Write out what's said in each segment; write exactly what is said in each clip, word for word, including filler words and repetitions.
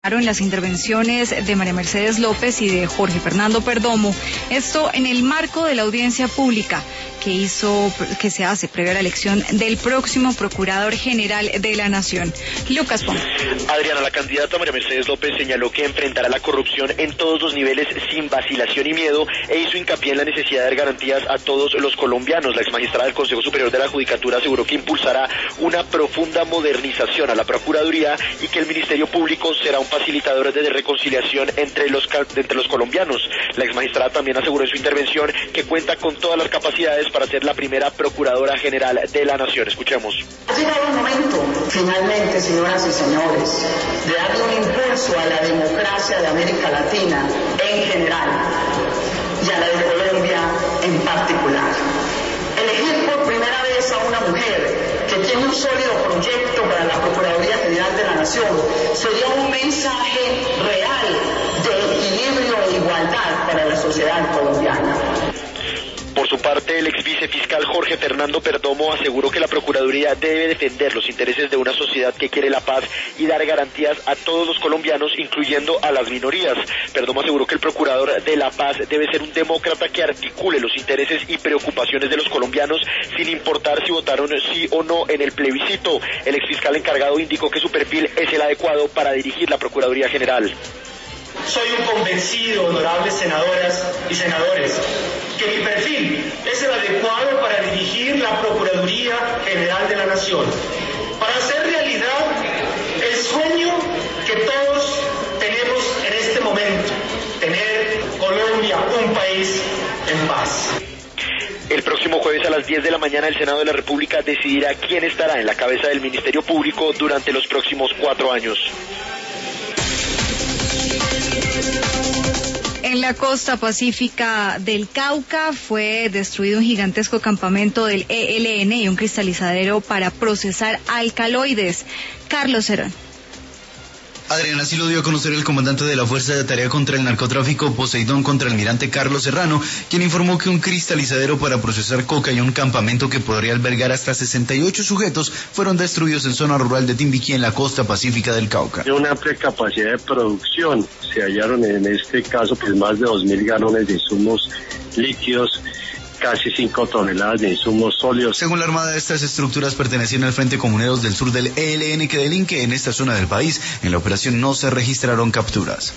en las intervenciones de María Mercedes López y de Jorge Fernando Perdomo, esto en el marco de la audiencia pública que hizo, que se hace previa a la elección del próximo Procurador General de la Nación. Lucas Pons. Adriana, la candidata María Mercedes López señaló que enfrentará la corrupción en todos los niveles sin vacilación y miedo e hizo hincapié en la necesidad de dar garantías a todos los colombianos. La exmagistrada del Consejo Superior de la Judicatura aseguró que impulsará una profunda modernización a la Procuraduría y que el Ministerio Público será un facilitador de reconciliación entre los, entre los colombianos. La exmagistrada también aseguró en su intervención que cuenta con todas las capacidades para ser la primera Procuradora General de la Nación. Escuchemos. Ha llegado el momento, finalmente, señoras y señores, de darle un impulso a la democracia de América Latina en general y a la de Colombia en particular. Elegir por primera vez a una mujer que tiene un sólido proyecto para la Procuraduría General de la Nación sería un mensaje real de equilibrio e igualdad para la sociedad colombiana. Por su parte, el ex vicefiscal Jorge Fernando Perdomo aseguró que la Procuraduría debe defender los intereses de una sociedad que quiere la paz y dar garantías a todos los colombianos, incluyendo a las minorías. Perdomo aseguró que el Procurador de la Paz debe ser un demócrata que articule los intereses y preocupaciones de los colombianos sin importar si votaron sí o no en el plebiscito. El exfiscal encargado indicó que su perfil es el adecuado para dirigir la Procuraduría General. Soy un convencido, honorables senadoras y senadores, que mi perfil es el adecuado para dirigir la Procuraduría General de la Nación, para hacer realidad el sueño que todos tenemos en este momento, tener Colombia un país en paz. El próximo jueves a las diez de la mañana el Senado de la República decidirá quién estará en la cabeza del Ministerio Público durante los próximos cuatro años. En la costa pacífica del Cauca fue destruido un gigantesco campamento del E L N y un cristalizadero para procesar alcaloides. Carlos Herón. Adriana, así lo dio a conocer el comandante de la Fuerza de Tarea contra el Narcotráfico Poseidón contraalmirante Carlos Serrano, quien informó que un cristalizadero para procesar coca y un campamento que podría albergar hasta sesenta y ocho sujetos fueron destruidos en zona rural de Timbiquí, en la costa pacífica del Cauca. De una amplia capacidad de producción, se hallaron en este caso pues más de dos mil galones de insumos líquidos, casi cinco toneladas de insumos sólidos. Según la Armada, estas estructuras pertenecían al Frente Comuneros del Sur del E L N que delinque en esta zona del país. En la operación no se registraron capturas.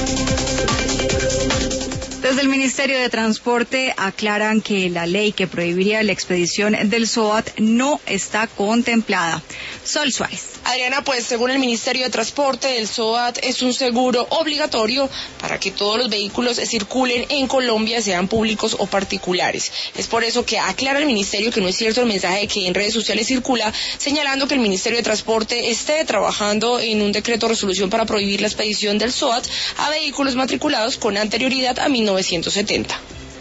Desde el Ministerio de Transporte aclaran que la ley que prohibiría la expedición del SOAT no está contemplada. Sol Suárez. Adriana, pues según el Ministerio de Transporte, el SOAT es un seguro obligatorio para que todos los vehículos circulen en Colombia, sean públicos o particulares. Es por eso que aclara el Ministerio que no es cierto el mensaje que en redes sociales circula, señalando que el Ministerio de Transporte esté trabajando en un decreto de resolución para prohibir la expedición del SOAT a vehículos matriculados con anterioridad a mil novecientos setenta.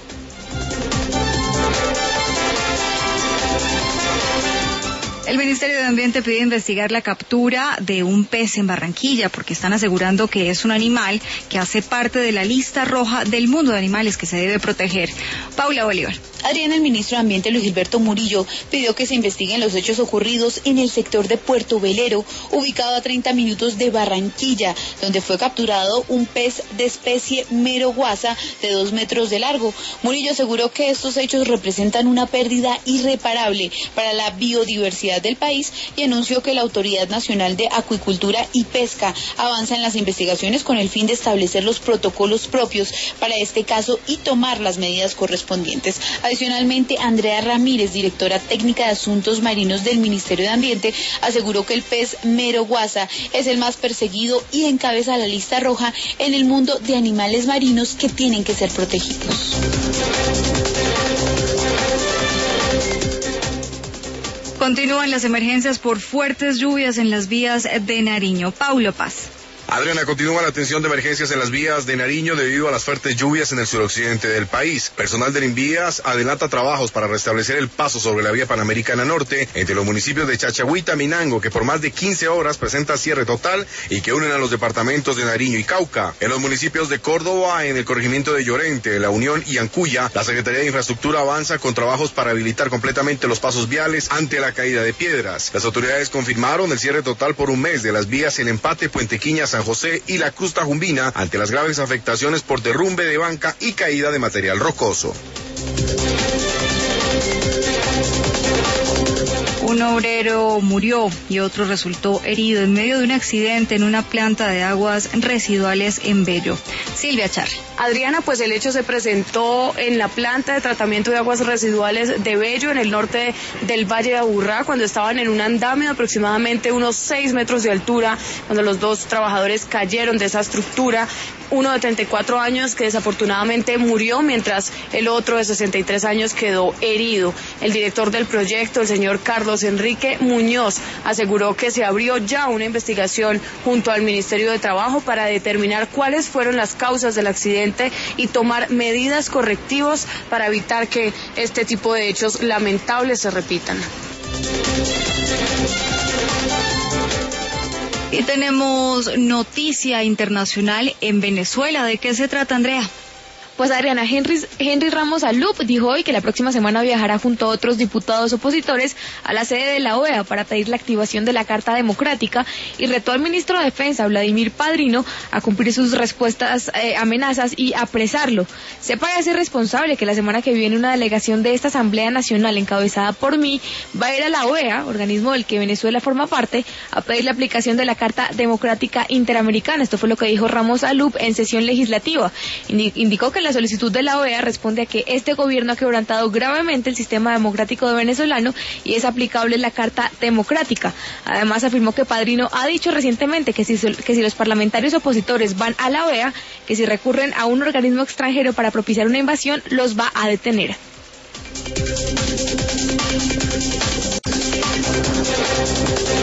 El Ministerio de Ambiente pide investigar la captura de un pez en Barranquilla porque están asegurando que es un animal que hace parte de la lista roja del mundo de animales que se debe proteger. Paula Bolívar. Adriana, el ministro de Ambiente Luis Gilberto Murillo pidió que se investiguen los hechos ocurridos en el sector de Puerto Velero, ubicado a treinta minutos de Barranquilla, donde fue capturado un pez de especie mero guasa de dos metros de largo. Murillo aseguró que estos hechos representan una pérdida irreparable para la biodiversidad del país y anunció que la Autoridad Nacional de Acuicultura y Pesca avanza en las investigaciones con el fin de establecer los protocolos propios para este caso y tomar las medidas correspondientes. Adicionalmente, Andrea Ramírez, directora técnica de Asuntos Marinos del Ministerio de Ambiente, aseguró que el pez mero guasa es el más perseguido y encabeza la lista roja en el mundo de animales marinos que tienen que ser protegidos. Continúan las emergencias por fuertes lluvias en las vías de Nariño. Paulo Paz. Adriana, continúa la atención de emergencias en las vías de Nariño debido a las fuertes lluvias en el suroccidente del país. Personal del Invías adelanta trabajos para restablecer el paso sobre la vía Panamericana Norte entre los municipios de Chachagüita, Minango, que por más de quince horas presenta cierre total y que unen a los departamentos de Nariño y Cauca. En los municipios de Córdoba, en el corregimiento de Llorente, La Unión y Ancuya, la Secretaría de Infraestructura avanza con trabajos para habilitar completamente los pasos viales ante la caída de piedras. Las autoridades confirmaron el cierre total por un mes de las vías El Empate, Puente Quiña, San San José y la Costa Jumbina ante las graves afectaciones por derrumbe de banca y caída de material rocoso. Un obrero murió y otro resultó herido en medio de un accidente en una planta de aguas residuales en Bello. Silvia Charri. Adriana, pues el hecho se presentó en la planta de tratamiento de aguas residuales de Bello, en el norte del Valle de Aburrá, cuando estaban en un andamio de aproximadamente unos seis metros de altura, cuando los dos trabajadores cayeron de esa estructura. Uno de treinta y cuatro años que desafortunadamente murió, mientras el otro de sesenta y tres años quedó herido. El director del proyecto, el señor Carlos Enrique Muñoz, aseguró que se abrió ya una investigación junto al Ministerio de Trabajo para determinar cuáles fueron las causas del accidente y tomar medidas correctivas para evitar que este tipo de hechos lamentables se repitan. Y tenemos noticia internacional en Venezuela. ¿De qué se trata, Andrea? Pues Adriana, Henry, Henry Ramos Alup dijo hoy que la próxima semana viajará junto a otros diputados opositores a la sede de la O E A para pedir la activación de la Carta Democrática y retó al ministro de Defensa, Vladimir Padrino, a cumplir sus respuestas, eh, amenazas y apresarlo. Se parece responsable que la semana que viene una delegación de esta Asamblea Nacional encabezada por mí va a ir a la O E A, organismo del que Venezuela forma parte, a pedir la aplicación de la Carta Democrática Interamericana. Esto fue lo que dijo Ramos Alup en sesión legislativa. Indicó que la solicitud de la O E A responde a que este gobierno ha quebrantado gravemente el sistema democrático de venezolano y es aplicable la Carta Democrática. Además, afirmó que Padrino ha dicho recientemente que si, que si los parlamentarios opositores van a la O E A, que si recurren a un organismo extranjero para propiciar una invasión, los va a detener.